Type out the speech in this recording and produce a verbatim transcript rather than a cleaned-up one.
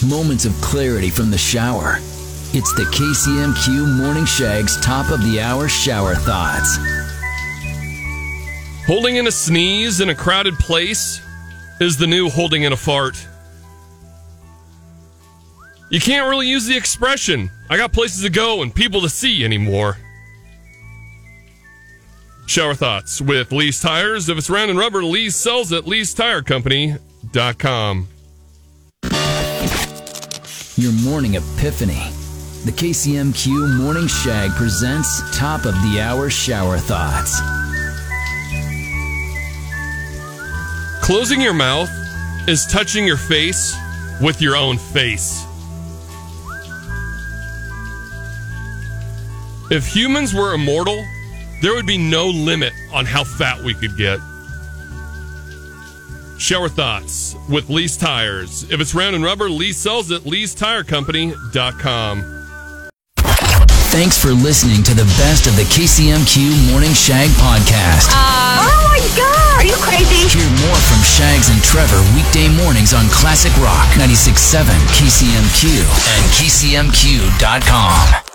Moments of clarity from the shower. It's the K C M Q Morning Shag's top of the hour shower thoughts. Holding in a sneeze in a crowded place is the new holding in a fart. You can't really use the expression, I got places to go and people to see anymore. Shower thoughts with Lee's Tires. If it's round and rubber, Lee's sells at lees tire company dot com. Your morning epiphany. The K C M Q Morning Shag presents top of the hour shower thoughts. Closing your mouth is touching your face with your own face. If humans were immortal, there would be no limit on how fat we could get. Shower thoughts with Lee's Tires. If it's round and rubber, Lee sells at lees tire company dot com. Thanks for listening to the best of the K C M Q Morning Shag podcast. Uh, oh my God, are you crazy? Hear more from Shags and Trevor weekday mornings on Classic Rock ninety-six point seven K C M Q and K C M Q dot com.